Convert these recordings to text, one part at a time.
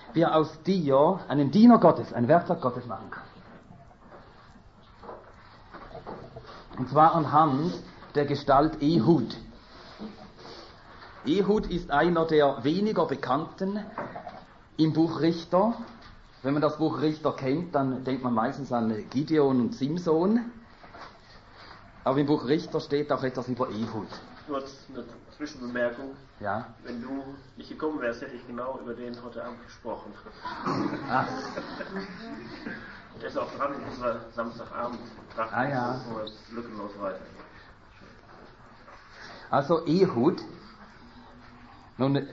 wie er aus dir einen Diener Gottes, ein Werkzeug Gottes machen kann. Und zwar anhand der Gestalt Ehud. Ehud ist einer der weniger bekannten im Buch Richter. Wenn man das Buch Richter kennt, dann denkt man meistens an Gideon und Simson. Aber im Buch Richter steht auch etwas über Ehud. Nur eine Zwischenbemerkung. Ja. Wenn du nicht gekommen wärst, hätte ich genau über den heute Abend gesprochen. Ah. Der ist auch dran in unserer Samstagabend. Ja. Lückenlos weiter. Also Ehud. Nun,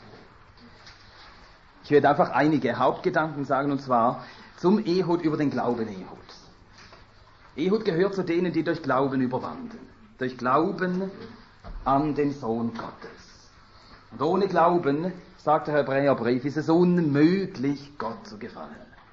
ich werde einfach einige Hauptgedanken sagen, und zwar zum Ehud über den Glauben Ehuds. Ehud gehört zu denen, die durch Glauben überwanden. Durch Glauben an den Sohn Gottes. Und ohne Glauben, sagt der Hebräerbrief, ist es unmöglich, Gott zu gefallen.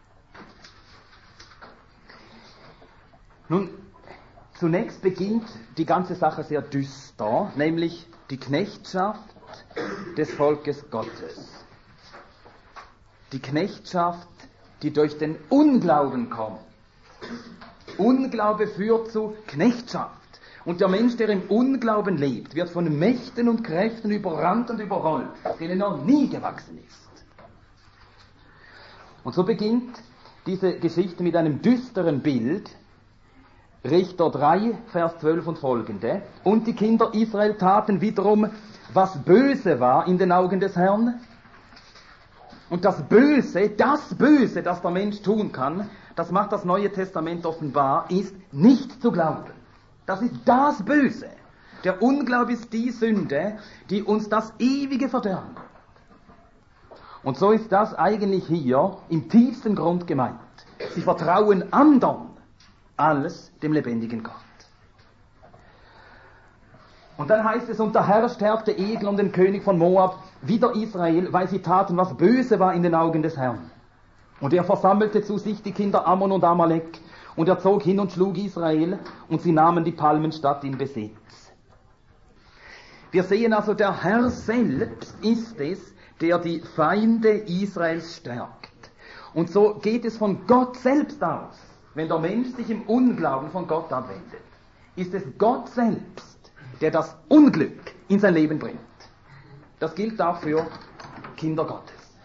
Nun, zunächst beginnt die ganze Sache sehr düster, nämlich die Knechtschaft des Volkes Gottes. Die Knechtschaft, die durch den Unglauben kommt. Unglaube führt zu Knechtschaft. Und der Mensch, der im Unglauben lebt, wird von Mächten und Kräften überrannt und überrollt, denen er nie gewachsen ist. Und so beginnt diese Geschichte mit einem düsteren Bild. Richter 3, Vers 12 und folgende. Und die Kinder Israel taten wiederum, was böse war in den Augen des Herrn. Und das Böse, das der Mensch tun kann, das macht das Neue Testament offenbar, ist nicht zu glauben. Das ist das Böse. Der Unglaube ist die Sünde, die uns das ewige Verderben bringt. Und so ist das eigentlich hier im tiefsten Grund gemeint. Sie vertrauen anderen als dem lebendigen Gott. Und dann heißt es, und der Herr stärkte Eglon, den König von Moab, wider Israel, weil sie taten, was böse war in den Augen des Herrn. Und er versammelte zu sich die Kinder Ammon und Amalek, und er zog hin und schlug Israel, und sie nahmen die Palmenstadt in Besitz. Wir sehen also, der Herr selbst ist es, der die Feinde Israels stärkt. Und so geht es von Gott selbst aus. Wenn der Mensch sich im Unglauben von Gott abwendet, ist es Gott selbst, der das Unglück in sein Leben bringt. Das gilt auch für Kinder Gottes.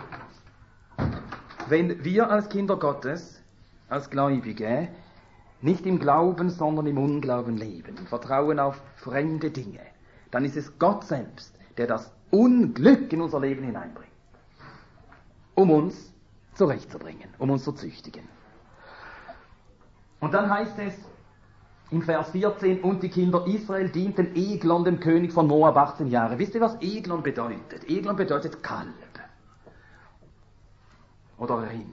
Wenn wir als Kinder Gottes, als Gläubige, nicht im Glauben, sondern im Unglauben leben, im Vertrauen auf fremde Dinge, dann ist es Gott selbst, der das Unglück in unser Leben hineinbringt, um uns zurechtzubringen, um uns zu züchtigen. Und dann heißt es im Vers 14, und die Kinder Israel dienten Eglon, dem König von Moab, 18 Jahre. Wisst ihr, was Eglon bedeutet? Eglon bedeutet Kalb oder Rind.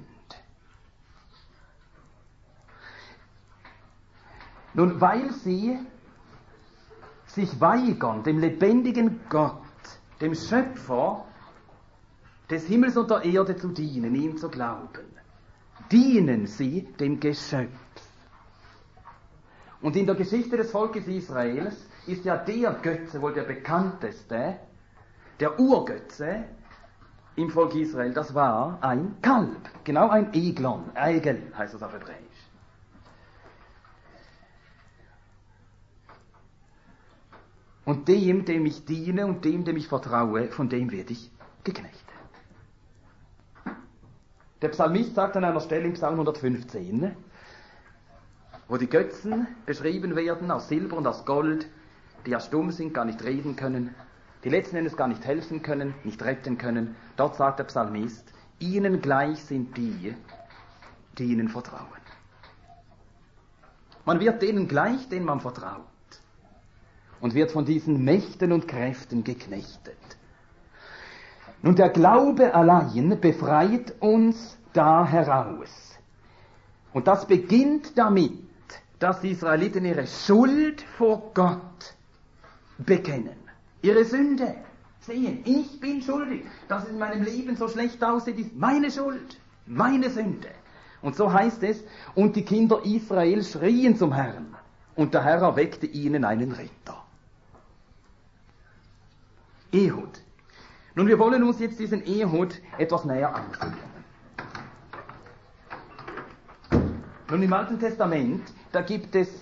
Nun, weil sie sich weigern, dem lebendigen Gott, dem Schöpfer des Himmels und der Erde zu dienen, ihm zu glauben, dienen sie dem Geschöpf. Und in der Geschichte des Volkes Israels ist ja der Götze wohl der bekannteste, der Urgötze im Volk Israel, das war ein Kalb, genau ein Eglon, Eigel heißt das auf Hebräisch. Und dem ich diene und dem ich vertraue, von dem werde ich geknechtet. Der Psalmist sagt an einer Stelle im Psalm 115, wo die Götzen beschrieben werden aus Silber und aus Gold, die ja stumm sind, gar nicht reden können, die letzten Endes gar nicht helfen können, nicht retten können. Dort sagt der Psalmist, ihnen gleich sind die, die ihnen vertrauen. Man wird denen gleich, denen man vertraut, und wird von diesen Mächten und Kräften geknechtet. Nun, der Glaube allein befreit uns da heraus. Und das beginnt damit, dass die Israeliten ihre Schuld vor Gott bekennen. Ihre Sünde sehen. Ich bin schuldig. Dass es in meinem Leben so schlecht aussieht, ist meine Schuld, meine Sünde. Und so heißt es, und die Kinder Israel schrien zum Herrn, und der Herr erweckte ihnen einen Ritter. Ehud. Nun, wir wollen uns jetzt diesen Ehud etwas näher ansehen. Nun, im Alten Testament, da gibt es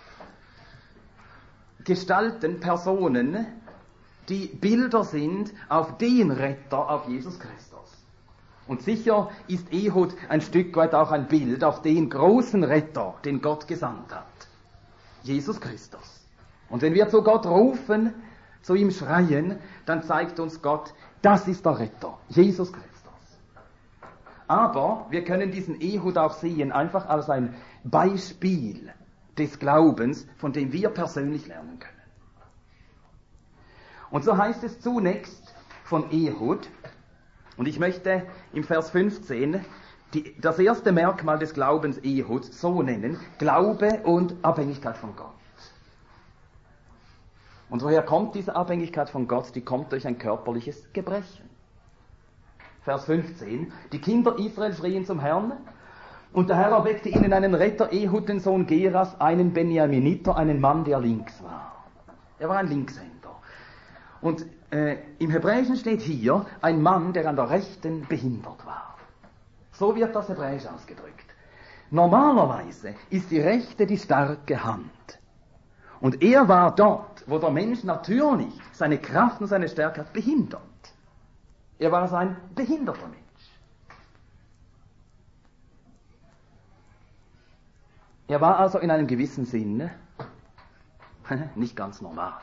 Gestalten, Personen, die Bilder sind auf den Retter, auf Jesus Christus. Und sicher ist Ehud ein Stück weit auch ein Bild auf den großen Retter, den Gott gesandt hat. Jesus Christus. Und wenn wir zu Gott rufen, zu ihm schreien, dann zeigt uns Gott, das ist der Retter, Jesus Christus. Aber wir können diesen Ehud auch sehen, einfach als ein Beispiel des Glaubens, von dem wir persönlich lernen können. Und so heißt es zunächst von Ehud, und ich möchte im Vers 15 das erste Merkmal des Glaubens Ehuds so nennen, Glaube und Abhängigkeit von Gott. Und woher kommt diese Abhängigkeit von Gott? Die kommt durch ein körperliches Gebrechen. Vers 15, die Kinder Israel schrien zum Herrn, und der Herr erweckte ihnen einen Retter, Ehud, den Sohn Geras, einen Benjaminiter, einen Mann, der links war. Er war ein Linkshänder. Und im Hebräischen steht hier, ein Mann, der an der Rechten behindert war. So wird das Hebräisch ausgedrückt. Normalerweise ist die Rechte die starke Hand. Und er war dort, wo der Mensch natürlich seine Kraft und seine Stärke hat, behindert. Er war also ein behinderter Mensch. Er war also in einem gewissen Sinne nicht ganz normal.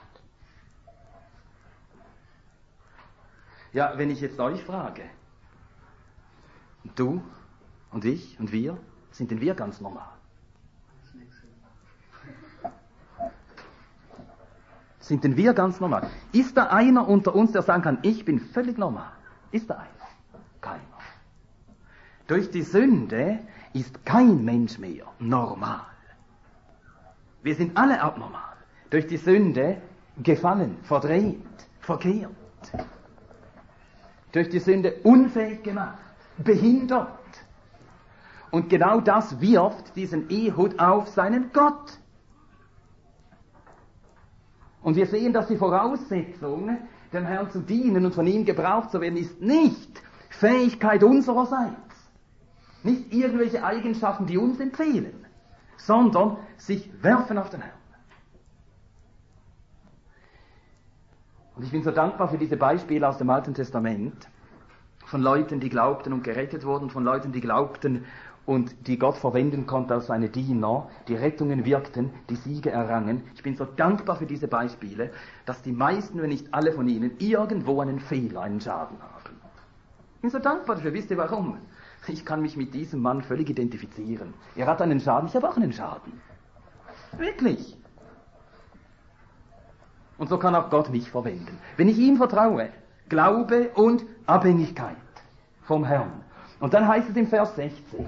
Ja, wenn ich jetzt euch frage, du und ich und wir, sind denn wir ganz normal? Sind denn wir ganz normal? Ist da einer unter uns, der sagen kann, ich bin völlig normal? Ist da einer? Keiner. Durch die Sünde ist kein Mensch mehr normal. Wir sind alle abnormal. Durch die Sünde gefallen, verdreht, verkehrt. Durch die Sünde unfähig gemacht, behindert. Und genau das wirft diesen Ehud auf seinen Gott. Und wir sehen, dass die Voraussetzung, dem Herrn zu dienen und von ihm gebraucht zu werden, ist nicht Fähigkeit unsererseits, nicht irgendwelche Eigenschaften, die uns empfehlen, sondern sich werfen auf den Herrn. Und ich bin so dankbar für diese Beispiele aus dem Alten Testament, von Leuten, die glaubten und gerettet wurden, von Leuten, die glaubten und die Gott verwenden konnte als seine Diener, die Rettungen wirkten, die Siege errangen. Ich bin so dankbar für diese Beispiele, dass die meisten, wenn nicht alle von ihnen, irgendwo einen Fehler, einen Schaden haben. Ich bin so dankbar dafür. Wisst ihr warum? Ich kann mich mit diesem Mann völlig identifizieren. Er hat einen Schaden, ich habe auch einen Schaden. Wirklich. Und so kann auch Gott mich verwenden. Wenn ich ihm vertraue, Glaube und Abhängigkeit vom Herrn. Und dann heißt es im Vers 16,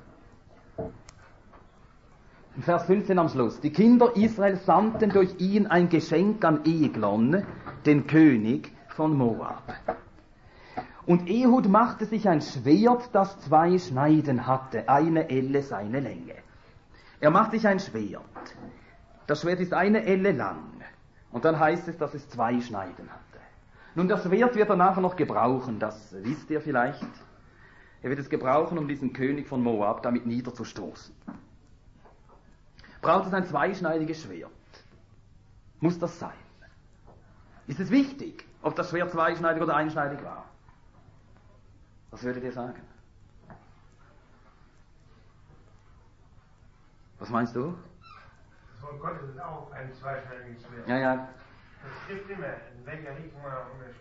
im Vers 15 am Schluss, die Kinder Israel sandten durch ihn ein Geschenk an Eglon, den König von Moab. Und Ehud machte sich ein Schwert, das 2 Schneiden hatte, eine Elle seine Länge. Er macht sich ein Schwert. Das Schwert ist eine Elle lang. Und dann heißt es, dass es 2 Schneiden hatte. Nun, das Schwert wird er nachher noch gebrauchen, das wisst ihr vielleicht. Er wird es gebrauchen, um diesen König von Moab damit niederzustoßen. Braucht es ein zweischneidiges Schwert? Muss das sein? Ist es wichtig, ob das Schwert zweischneidig oder einschneidig war? Was würdet ihr sagen? Was meinst du? Das Wort Gottes ist auch ein zweischneidiges Schwert. Ja, ja. Das trifft immer, in welcher Richtung man auch immer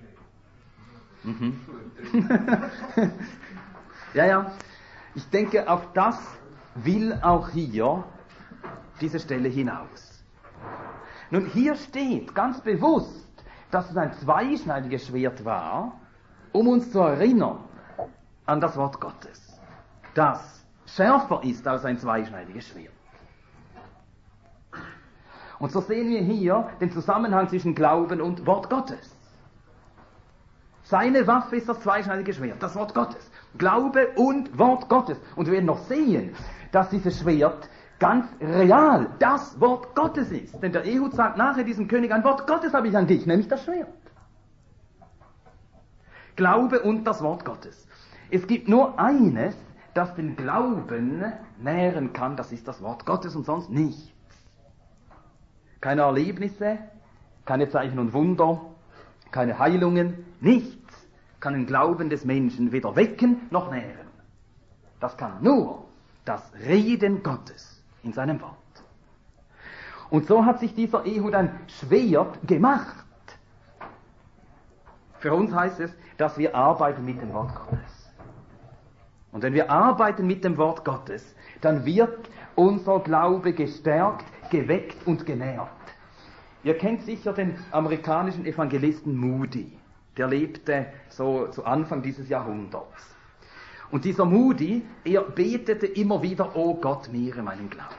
schlägt. Ja, ja. Ich denke, auf das will auch hier diese Stelle hinaus. Nun, hier steht ganz bewusst, dass es ein zweischneidiges Schwert war, um uns zu erinnern an das Wort Gottes, das schärfer ist als ein zweischneidiges Schwert. Und so sehen wir hier den Zusammenhang zwischen Glauben und Wort Gottes. Seine Waffe ist das zweischneidige Schwert, das Wort Gottes. Glaube und Wort Gottes. Und wir werden noch sehen, dass dieses Schwert ganz real das Wort Gottes ist. Denn der Ehud sagt nachher diesem König, ein Wort Gottes habe ich an dich, nämlich das Schwert. Glaube und das Wort Gottes. Es gibt nur eines, das den Glauben nähren kann, das ist das Wort Gottes und sonst nichts. Keine Erlebnisse, keine Zeichen und Wunder, keine Heilungen, nichts kann den Glauben des Menschen weder wecken noch nähren. Das kann nur das Reden Gottes in seinem Wort. Und so hat sich dieser Ehud ein Schwert gemacht. Für uns heißt es, dass wir arbeiten mit dem Wort Gottes. Und wenn wir arbeiten mit dem Wort Gottes, dann wird unser Glaube gestärkt, geweckt und genährt. Ihr kennt sicher den amerikanischen Evangelisten Moody. Der lebte so zu Anfang dieses Jahrhunderts. Und dieser Moody, er betete immer wieder, oh Gott, mehre meinen Glauben.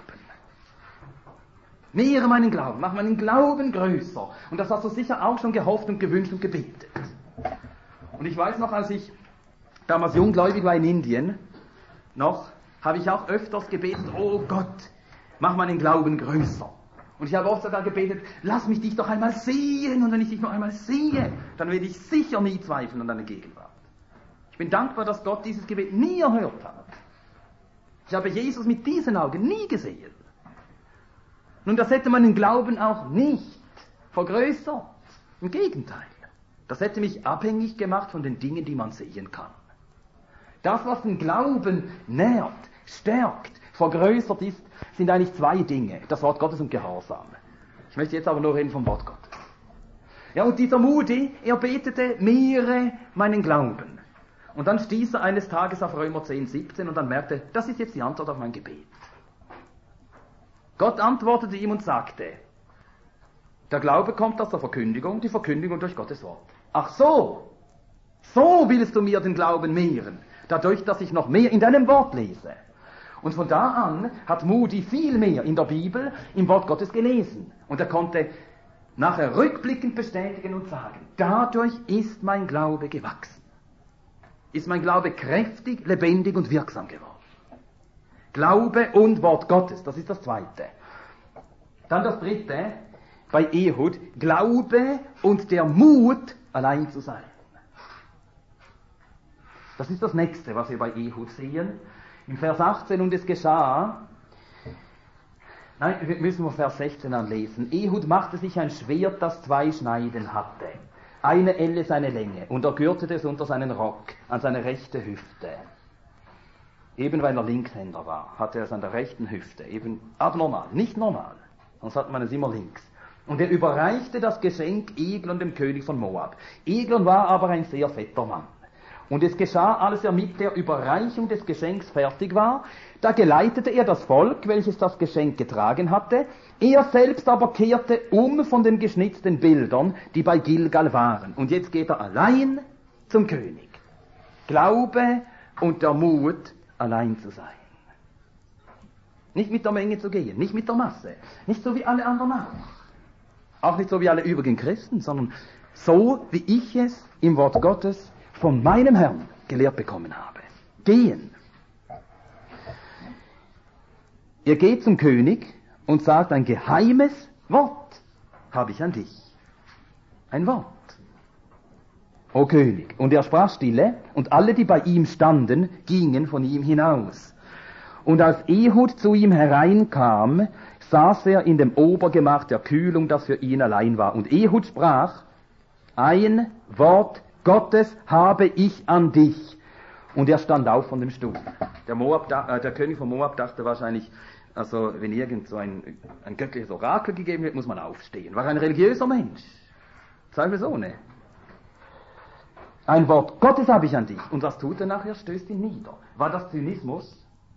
Mehre meinen Glauben, mach meinen Glauben größer. Und das hast du sicher auch schon gehofft und gewünscht und gebetet. Und ich weiß noch, als ich damals junggläubig war in Indien, habe ich auch öfters gebetet, oh Gott, mach meinen Glauben größer. Und ich habe oft sogar gebetet, lass mich dich doch einmal sehen. Und wenn ich dich noch einmal sehe, dann werde ich sicher nie zweifeln an deine Gegenwart. Ich bin dankbar, dass Gott dieses Gebet nie erhört hat. Ich habe Jesus mit diesen Augen nie gesehen. Nun, das hätte meinen Glauben auch nicht vergrößert. Im Gegenteil. Das hätte mich abhängig gemacht von den Dingen, die man sehen kann. Das, was den Glauben nährt, stärkt, vergrößert ist, sind eigentlich zwei Dinge. Das Wort Gottes und Gehorsam. Ich möchte jetzt aber nur reden vom Wort Gottes. Ja, und dieser Moody, er betete, mehre meinen Glauben. Und dann stieß er eines Tages auf Römer 10, 17 und dann merkte, das ist jetzt die Antwort auf mein Gebet. Gott antwortete ihm und sagte, der Glaube kommt aus der Verkündigung, die Verkündigung durch Gottes Wort. Ach so willst du mir den Glauben mehren, dadurch, dass ich noch mehr in deinem Wort lese. Und von da an hat Moody viel mehr in der Bibel, im Wort Gottes gelesen. Und er konnte nachher rückblickend bestätigen und sagen, dadurch ist mein Glaube gewachsen. Ist mein Glaube kräftig, lebendig und wirksam geworden. Glaube und Wort Gottes, das ist das Zweite. Dann das Dritte, bei Ehud, Glaube und der Mut, allein zu sein. Das ist das Nächste, was wir bei Ehud sehen. Im Vers 18, und es geschah, müssen wir Vers 16 anlesen. Ehud machte sich ein Schwert, das 2 Schneiden hatte. Eine Elle seine Länge, und er gürtete es unter seinen Rock, an seine rechte Hüfte. Eben weil er Linkshänder war, hatte er es an der rechten Hüfte. Eben abnormal, nicht normal. Sonst hat man es immer links. Und er überreichte das Geschenk Eglon, dem König von Moab. Eglon war aber ein sehr fetter Mann. Und es geschah, als er mit der Überreichung des Geschenks fertig war, da geleitete er das Volk, welches das Geschenk getragen hatte. Er selbst aber kehrte um von den geschnitzten Bildern, die bei Gilgal waren. Und jetzt geht er allein zum König. Glaube und der Mut, allein zu sein. Nicht mit der Menge zu gehen, nicht mit der Masse, nicht so wie alle anderen auch nicht so wie alle übrigen Christen, sondern so, wie ich es im Wort Gottes von meinem Herrn gelehrt bekommen habe. Gehen. Er geht zum König und sagt, ein geheimes Wort habe ich an dich. Ein Wort. O König. Und er sprach stille, und alle, die bei ihm standen, gingen von ihm hinaus. Und als Ehud zu ihm hereinkam, saß er in dem Obergemach der Kühlung, das für ihn allein war. Und Ehud sprach, ein Wort Gottes habe ich an dich. Und er stand auf von dem Stuhl. Der König von Moab dachte wahrscheinlich, also wenn irgend so ein göttliches Orakel gegeben wird, muss man aufstehen. War ein religiöser Mensch. Zweifelsohne. Ein Wort Gottes habe ich an dich. Und was tut er nachher? Stößt ihn nieder. War das Zynismus?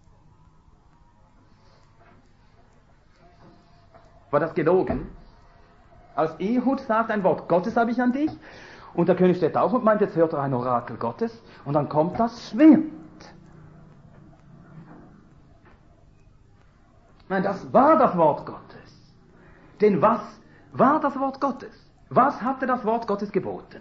War das gelogen? Als Ehud sagt, ein Wort Gottes habe ich an dich. Und der König steht auf und meint, jetzt hört er ein Orakel Gottes. Und dann kommt das Schwert. Nein, das war das Wort Gottes. Denn was war das Wort Gottes? Was hatte das Wort Gottes geboten?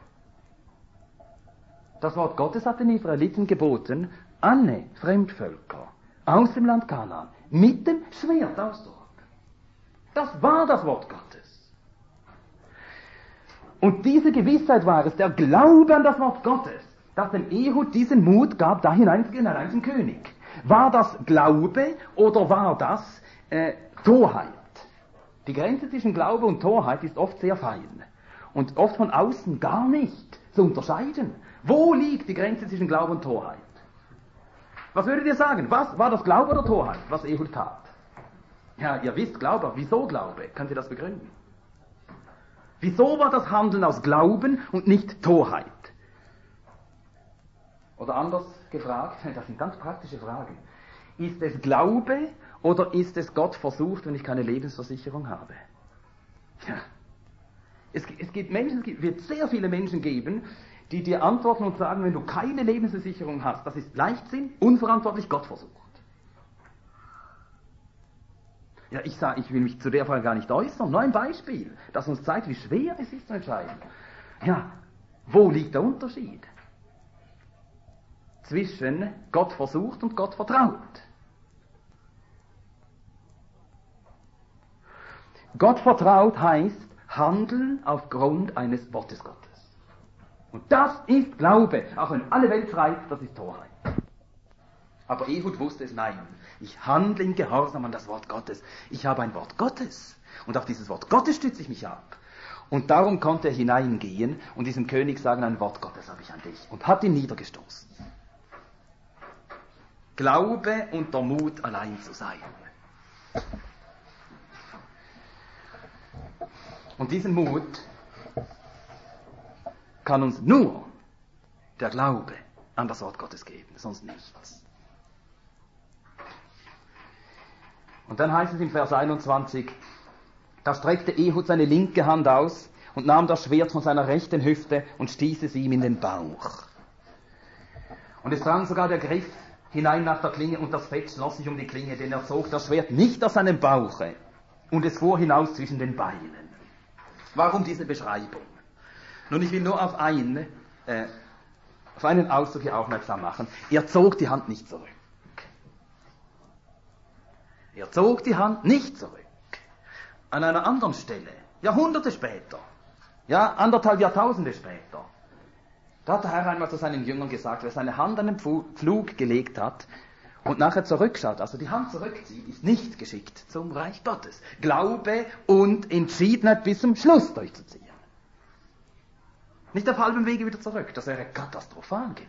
Das Wort Gottes hat den Israeliten geboten, alle Fremdvölker aus dem Land Kanaan mit dem Schwert auszurotten. Das war das Wort Gottes. Und diese Gewissheit war es, der Glaube an das Wort Gottes, das dem Ehud diesen Mut gab, da hineinzugehen, allein zum König. War das Glaube oder war das Torheit? Die Grenze zwischen Glaube und Torheit ist oft sehr fein und oft von außen gar nicht zu unterscheiden. Wo liegt die Grenze zwischen Glaube und Torheit? Was würdet ihr sagen? Was war das Glaube oder Torheit, was Ehud tat? Ja, ihr wisst Glaube. Wieso Glaube? Könnt ihr das begründen? Wieso war das Handeln aus Glauben und nicht Torheit? Oder anders gefragt, das sind ganz praktische Fragen. Ist es Glaube oder ist es Gott versucht, wenn ich keine Lebensversicherung habe? Ja. Es wird sehr viele Menschen geben, die dir antworten und sagen, wenn du keine Lebensversicherung hast, das ist Leichtsinn, unverantwortlich, Gott versucht. Ja, ich sage, ich will mich zu der Frage gar nicht äußern. Nur ein Beispiel, das uns zeigt, wie schwer es ist zu entscheiden. Ja, wo liegt der Unterschied zwischen Gott versucht und Gott vertraut? Gott vertraut heißt handeln aufgrund eines Wortes Gottes. Und das ist Glaube. Auch wenn alle Welt schreit, das ist Torheit. Aber Ehud wusste es, nein. Ich handle in Gehorsam an das Wort Gottes. Ich habe ein Wort Gottes. Und auf dieses Wort Gottes stütze ich mich ab. Und darum konnte er hineingehen und diesem König sagen, ein Wort Gottes habe ich an dich. Und hat ihn niedergestoßen. Glaube und der Mut, allein zu sein. Und diesen Mut kann uns nur der Glaube an das Wort Gottes geben, sonst nichts. Und dann heißt es im Vers 21, da streckte Ehud seine linke Hand aus und nahm das Schwert von seiner rechten Hüfte und stieß es ihm in den Bauch. Und es drang sogar der Griff hinein nach der Klinge und das Fett schloss sich um die Klinge, denn er zog das Schwert nicht aus seinem Bauche und es fuhr hinaus zwischen den Beinen. Warum diese Beschreibung? Nun, ich will nur auf einen Ausdruck hier aufmerksam machen. Er zog die Hand nicht zurück. Er zog die Hand nicht zurück. An einer anderen Stelle, Jahrhunderte später, ja, 1,5 Jahrtausende später, da hat der Herr einmal zu seinen Jüngern gesagt, wer seine Hand an den Pflug gelegt hat und nachher zurückschaut, also die Hand zurückzieht, ist nicht geschickt zum Reich Gottes. Glaube und Entschiedenheit bis zum Schluss durchzuziehen. Nicht auf halbem Wege wieder zurück, das wäre katastrophal gewesen.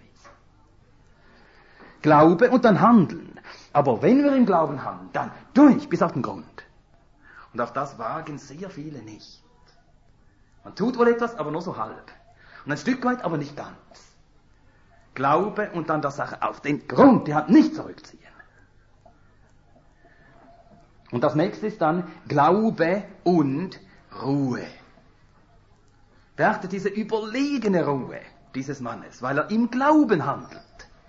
Glaube und dann handeln. Aber wenn wir im Glauben handeln, dann durch bis auf den Grund. Und auf das wagen sehr viele nicht. Man tut wohl etwas, aber nur so halb. Und ein Stück weit, aber nicht ganz. Glaube und dann der Sache auf den Grund, die Hand nicht zurückziehen. Und das nächste ist dann Glaube und Ruhe. Beachtet diese überlegene Ruhe dieses Mannes, weil er im Glauben handelt.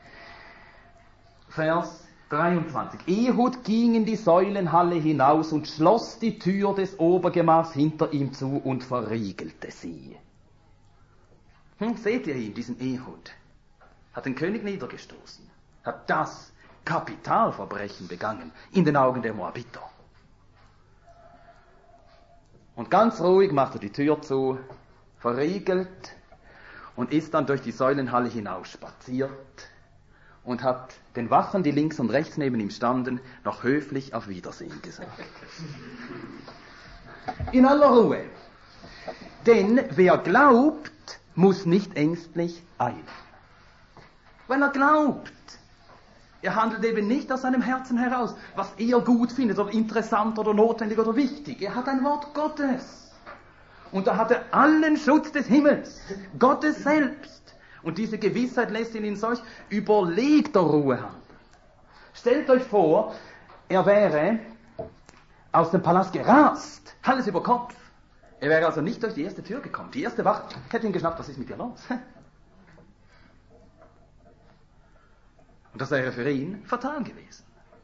Vers 23. Ehud ging in die Säulenhalle hinaus und schloss die Tür des Obergemachs hinter ihm zu und verriegelte sie. Seht ihr ihn, diesen Ehud? Hat den König niedergestoßen, hat das Kapitalverbrechen begangen in den Augen der Moabiter. Und ganz ruhig macht er die Tür zu, verriegelt und ist dann durch die Säulenhalle hinaus spaziert und hat den Wachen, die links und rechts neben ihm standen, noch höflich auf Wiedersehen gesagt. In aller Ruhe. Denn wer glaubt, muss nicht ängstlich eilen. Weil er glaubt. Er handelt eben nicht aus seinem Herzen heraus, was er gut findet oder interessant oder notwendig oder wichtig. Er hat ein Wort Gottes. Und da hat er allen Schutz des Himmels, Gottes selbst. Und diese Gewissheit lässt ihn in solch überlegter Ruhe handeln. Stellt euch vor, er wäre aus dem Palast gerast, Hals über Kopf. Er wäre also nicht durch die erste Tür gekommen. Die erste Wache hätte ihn geschnappt, was ist mit dir los? Und das wäre für ihn fatal gewesen.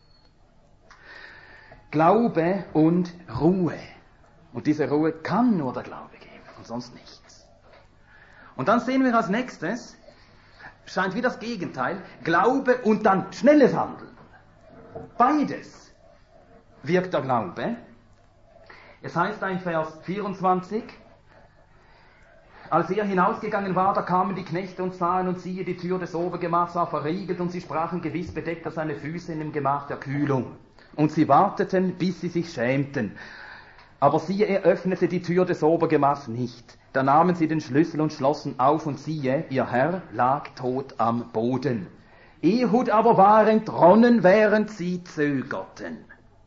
Glaube und Ruhe. Und diese Ruhe kann nur der Glaube geben und sonst nichts. Und dann sehen wir als nächstes, scheint wie das Gegenteil, Glaube und dann schnelles Handeln. Beides wirkt der Glaube. Es heißt da in Vers 24, Als er hinausgegangen war, da kamen die Knechte und sahen, und siehe, die Tür des Obergemachs war verriegelt, und sie sprachen, gewiss bedeckt er seine Füße in dem Gemach der Kühlung. Und sie warteten, bis sie sich schämten. Aber siehe, er öffnete die Tür des Obergemachs nicht. Da nahmen sie den Schlüssel und schlossen auf, und siehe, ihr Herr lag tot am Boden. Ehud aber war entronnen, während sie zögerten.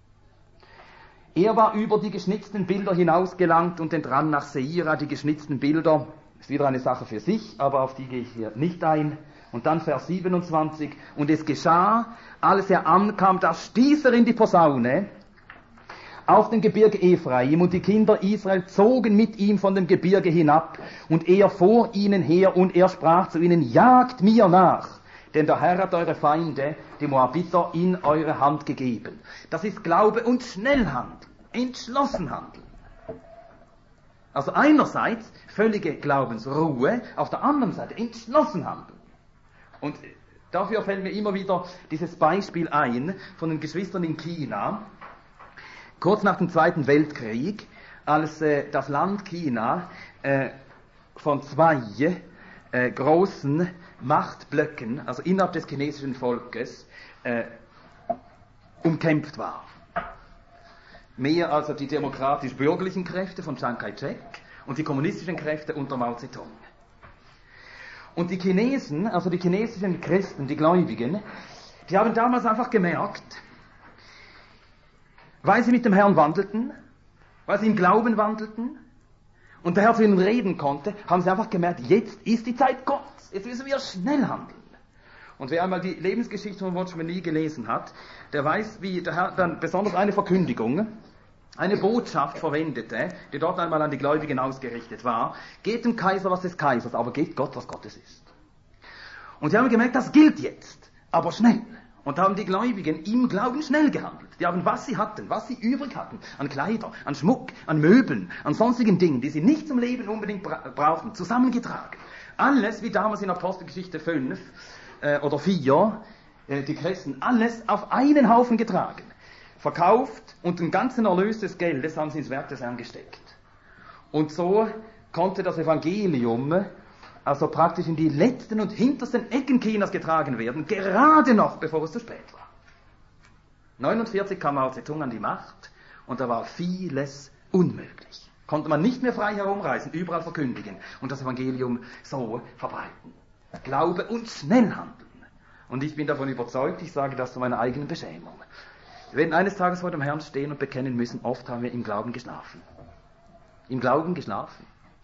Er war über die geschnitzten Bilder hinausgelangt und entrann nach Seira. Die geschnitzten Bilder ist wieder eine Sache für sich, aber auf die gehe ich hier nicht ein. Und dann Vers 27. Und es geschah, als er ankam, da stieß er in die Posaune auf dem Gebirge Ephraim, und die Kinder Israel zogen mit ihm von dem Gebirge hinab, und er vor ihnen her, und er sprach zu ihnen, jagt mir nach, denn der Herr hat eure Feinde, die Moabiter, in eure Hand gegeben. Das ist Glaube und Schnellhandeln, Entschlossenhandeln. Also einerseits völlige Glaubensruhe, auf der anderen Seite Entschlossenhandeln. Und dafür fällt mir immer wieder dieses Beispiel ein von den Geschwistern in China, kurz nach dem Zweiten Weltkrieg, als das Land China von zwei großen Machtblöcken, also innerhalb des chinesischen Volkes, umkämpft war. Mehr also die demokratisch-bürgerlichen Kräfte von Chiang Kai-shek und die kommunistischen Kräfte unter Mao Zedong. Und die Chinesen, also die chinesischen Christen, die Gläubigen, die haben damals einfach gemerkt, weil sie mit dem Herrn wandelten, weil sie im Glauben wandelten und der Herr zu ihnen reden konnte, haben sie einfach gemerkt, jetzt ist die Zeit Gottes, jetzt müssen wir schnell handeln. Und wer einmal die Lebensgeschichte von Watchman Nee gelesen hat, der weiß, wie der Herr dann besonders eine Verkündigung, eine Botschaft verwendete, die dort einmal an die Gläubigen ausgerichtet war, geht dem Kaiser, was des Kaisers, aber geht Gott, was Gottes ist. Und sie haben gemerkt, das gilt jetzt, aber schnell. Und haben die Gläubigen im Glauben schnell gehandelt. Die haben, was sie hatten, was sie übrig hatten, an Kleider, an Schmuck, an Möbeln, an sonstigen Dingen, die sie nicht zum Leben unbedingt brauchten, zusammengetragen. Alles, wie damals in Apostelgeschichte 5 oder 4, die Christen, alles auf einen Haufen getragen, verkauft und den ganzen Erlös des Geldes haben sie ins Werk des Herrn gesteckt. Und so konnte das Evangelium also praktisch in die letzten und hintersten Ecken Chinas getragen werden, gerade noch, bevor es zu spät war. 49 kam Mao Zedong an die Macht und da war vieles unmöglich. Konnte man nicht mehr frei herumreisen, überall verkündigen und das Evangelium so verbreiten. Glaube und schnell handeln. Und ich bin davon überzeugt, ich sage das zu meiner eigenen Beschämung. Wir werden eines Tages vor dem Herrn stehen und bekennen müssen, oft haben wir im Glauben geschlafen. Im Glauben geschlafen.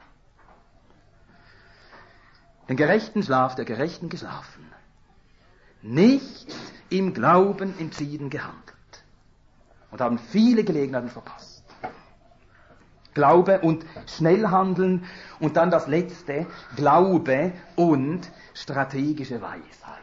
Den gerechten Schlaf der Gerechten geschlafen. Nicht im Glauben entschieden gehandelt. Und haben viele Gelegenheiten verpasst. Glaube und schnell handeln und dann das letzte, Glaube und strategische Weisheit.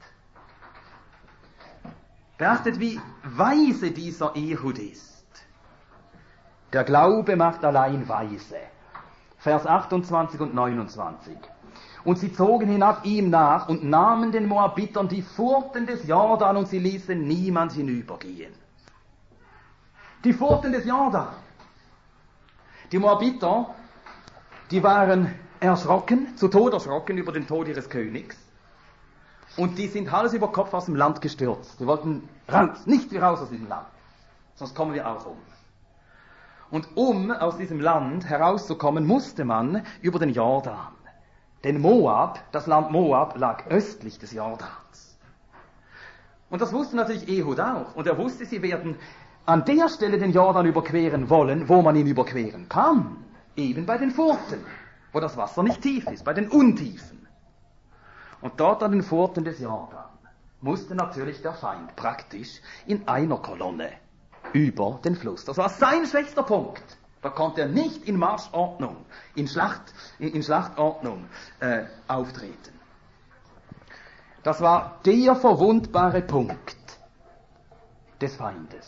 Beachtet, wie weise dieser Ehud ist. Der Glaube macht allein weise. Vers 28 und 29. Und sie zogen hinab ihm nach und nahmen den Moabitern die Furten des Jordan und sie ließen niemand hinübergehen. Die Furten des Jordan. Die Moabiter, die waren erschrocken, zu Tod erschrocken über den Tod ihres Königs. Und die sind Hals über Kopf aus dem Land gestürzt. Die wollten raus, nicht wie raus aus diesem Land. Sonst kommen wir auch um. Und um aus diesem Land herauszukommen, musste man über den Jordan. Denn Moab, das Land Moab, lag östlich des Jordans. Und das wusste natürlich Ehud auch. Und er wusste, sie werden an der Stelle den Jordan überqueren wollen, wo man ihn überqueren kann. Eben bei den Furten, wo das Wasser nicht tief ist, bei den Untiefen. Und dort an den Furten des Jordan musste natürlich der Feind praktisch in einer Kolonne über den Fluss. Das war sein schwächster Punkt. Da konnte er nicht in Marschordnung, in Schlachtordnung auftreten. Das war der verwundbare Punkt des Feindes.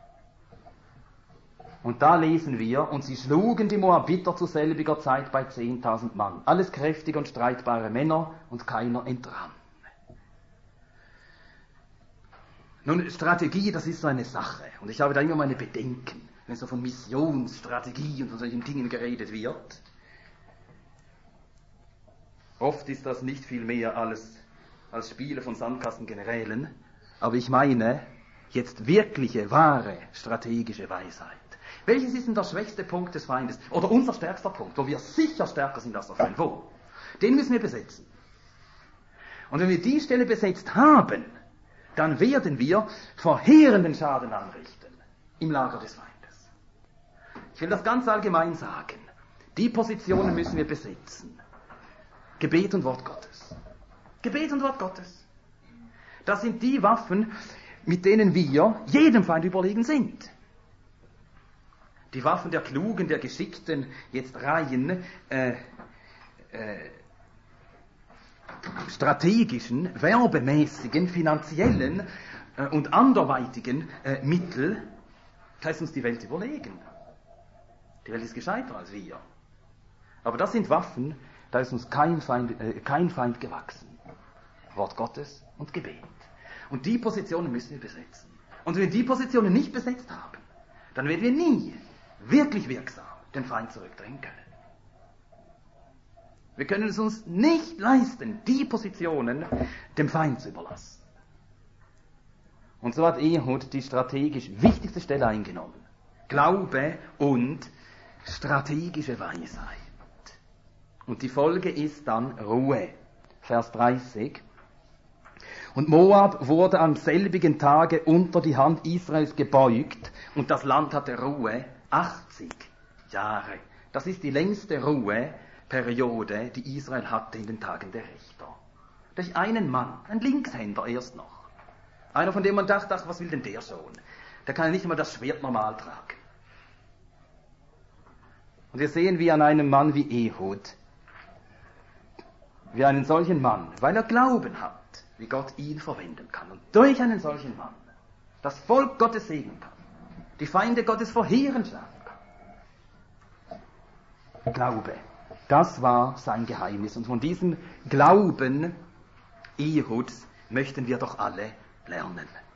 Und da lesen wir, und sie schlugen die Moabiter zu selbiger Zeit bei 10.000 Mann. Alles kräftige und streitbare Männer und keiner entrann. Nun, Strategie, das ist so eine Sache. Und ich habe da immer meine Bedenken, wenn so von Missionsstrategie und von solchen Dingen geredet wird. Oft ist das nicht viel mehr als Spiele von Sandkastengenerälen, aber ich meine jetzt wirkliche, wahre, strategische Weisheit. Welches ist denn der schwächste Punkt des Feindes? Oder unser stärkster Punkt, wo wir sicher stärker sind als der Feind? Wo? Den müssen wir besetzen. Und wenn wir die Stelle besetzt haben, dann werden wir verheerenden Schaden anrichten im Lager des Feindes. Ich will das ganz allgemein sagen. Die Positionen müssen wir besetzen. Gebet und Wort Gottes. Gebet und Wort Gottes. Das sind die Waffen, mit denen wir jedem Feind überlegen sind. Die Waffen der Klugen, der Geschickten, jetzt rein strategischen, werbemäßigen, finanziellen und anderweitigen Mittel, das heißt uns die Welt überlegen. Die Welt ist gescheiter als wir. Aber das sind Waffen, da ist uns kein Feind gewachsen. Wort Gottes und Gebet. Und die Positionen müssen wir besetzen. Und wenn wir die Positionen nicht besetzt haben, dann werden wir nie wirklich wirksam den Feind zurückdrängen können. Wir können es uns nicht leisten, die Positionen dem Feind zu überlassen. Und so hat Ehud die strategisch wichtigste Stelle eingenommen. Glaube und strategische Weisheit. Und die Folge ist dann Ruhe. Vers 30. Und Moab wurde am selbigen Tage unter die Hand Israels gebeugt und das Land hatte Ruhe 80 Jahre. Das ist die längste Ruheperiode, die Israel hatte in den Tagen der Richter. Durch einen Mann, ein Linkshänder erst noch. Einer, von dem man dachte, ach, was will denn der schon? Der kann ja nicht einmal das Schwert normal tragen. Und wir sehen, wie an einem Mann wie Ehud, wie einen solchen Mann, weil er Glauben hat, wie Gott ihn verwenden kann. Und durch einen solchen Mann das Volk Gottes segnen kann, die Feinde Gottes verheerend schlagen kann. Glaube, das war sein Geheimnis. Und von diesem Glauben Ehuds möchten wir doch alle lernen.